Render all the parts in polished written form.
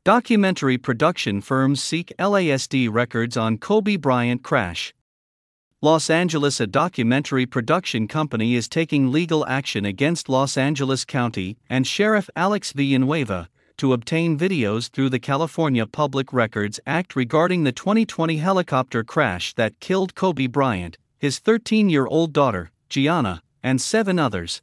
Documentary production firms seek LASD records on Kobe Bryant crash. Los Angeles. A documentary production company is taking legal action against Los Angeles County and Sheriff Alex Villanueva to obtain videos through the California Public Records Act regarding the 2020 helicopter crash that killed Kobe Bryant, his 13-year-old daughter, Gianna, and 7 others.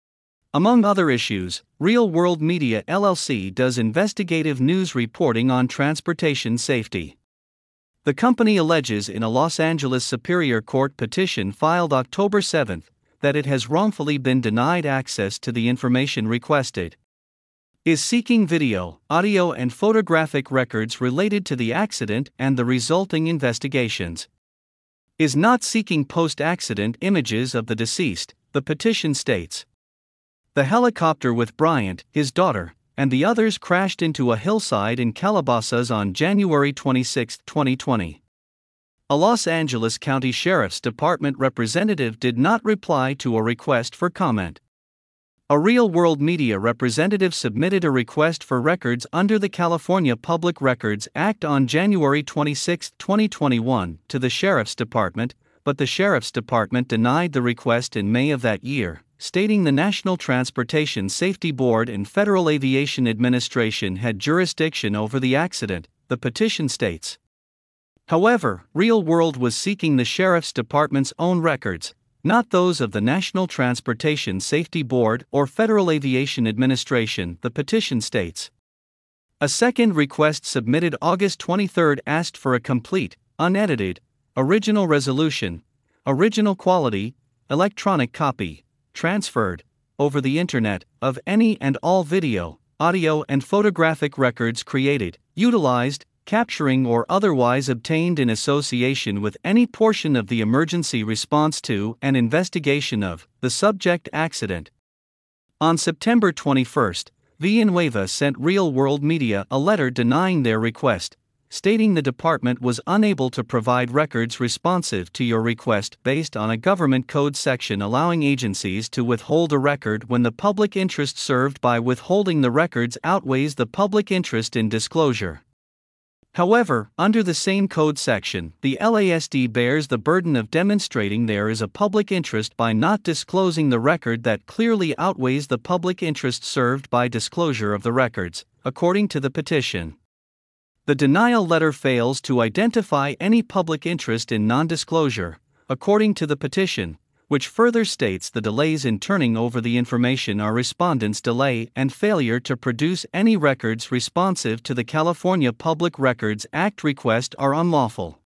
Among other issues, Real World Media LLC does investigative news reporting on transportation safety. The company alleges in a Los Angeles Superior Court petition filed October 7 that it has wrongfully been denied access to the information requested. Is seeking video, audio, and photographic records related to the accident and the resulting investigations. Is not seeking post-accident images of the deceased, the petition states. The helicopter with Bryant, his daughter, and the others crashed into a hillside in Calabasas on January 26, 2020. A Los Angeles County Sheriff's Department representative did not reply to a request for comment. A Real World Media representative submitted a request for records under the California Public Records Act on January 26, 2021, to the Sheriff's Department, but the Sheriff's Department denied the request in May of that year, stating the National Transportation Safety Board and Federal Aviation Administration had jurisdiction over the accident, the petition states. However, Real World was seeking the Sheriff's Department's own records, not those of the National Transportation Safety Board or Federal Aviation Administration, the petition states. A second request submitted August 23 asked for a complete, unedited, original resolution, original quality, electronic copy, transferred, over the Internet, of any and all video, audio, and photographic records created, utilized, capturing, or otherwise obtained in association with any portion of the emergency response to and investigation of the subject accident. On September 21, Villanueva sent Real World Media a letter denying their request, stating the department was unable to provide records responsive to your request based on a government code section allowing agencies to withhold a record when the public interest served by withholding the records outweighs the public interest in disclosure. However, under the same code section, the LASD bears the burden of demonstrating there is a public interest by not disclosing the record that clearly outweighs the public interest served by disclosure of the records, according to the petition. The denial letter fails to identify any public interest in non-disclosure, according to the petition, which further states the delays in turning over the information are respondents' delay and failure to produce any records responsive to the California Public Records Act request are unlawful.